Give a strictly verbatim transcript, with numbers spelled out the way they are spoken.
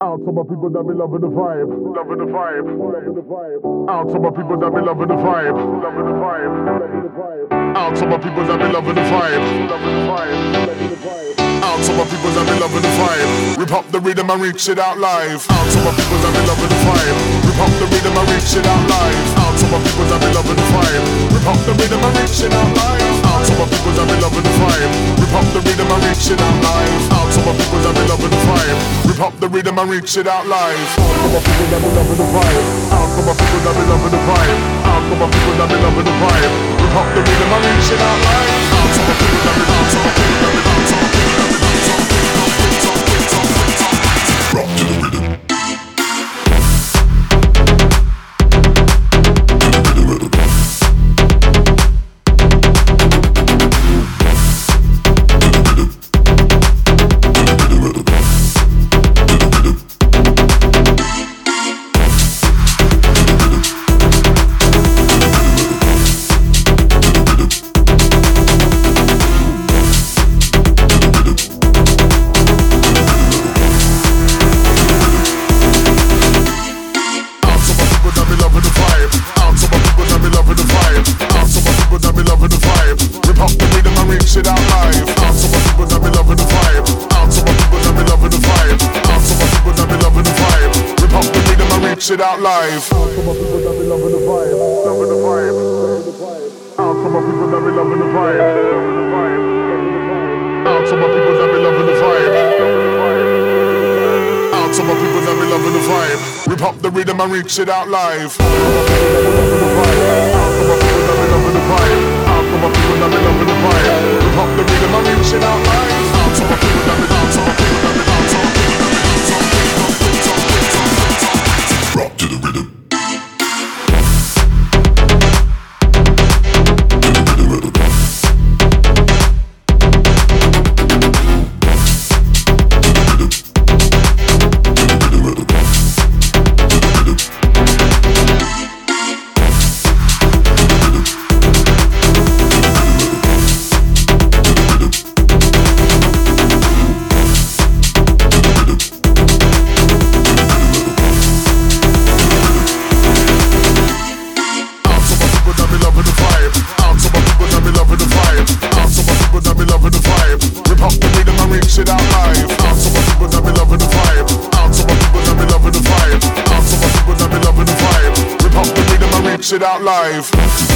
Out to my people that be loving the vibe, loving the vibe, loving the vibe. Out to my people that be loving the vibe, loving the vibe, loving the vibe. Out to my people that be loving the vibe, loving the vibe, loving the vibe. Out to my people that be loving the vibe. Rip up the rhythm and reach it out live. Out to my people that be loving the vibe. Rip up the rhythm and reach it out live. Out to my people that be loving the vibe. Rip up the rhythm and reach it out live. Out to my people that be loving the vibe. Rip up the rhythm and reach it out live. Out to my people that be loving the vibe. Rip up the rhythm and reach it out live. Out to my people that be loving the vibe. Out to my people that be loving the vibe. Out to my people that be loving the vibe. Rip up the rhythm and reach it out live. Out to my people that be out to my people that be out to my people that be rock to the rhythm. It out live. Out to my people that be loving the vibe, loving the vibe, loving the vibe. Out to my people that be loving the vibe, loving the vibe, loving the vibe. Out to my people that be loving the vibe, loving the vibe. Out to my people that be loving the vibe. Rip up the rhythm and reach it out live. Out to my people that be loving the vibe. Out to my people that be loving the vibe. Rip up the rhythm and reach it out live. Out to my people that be, out to my people that be, out to my people that be. Rock to the rhythm. It out live.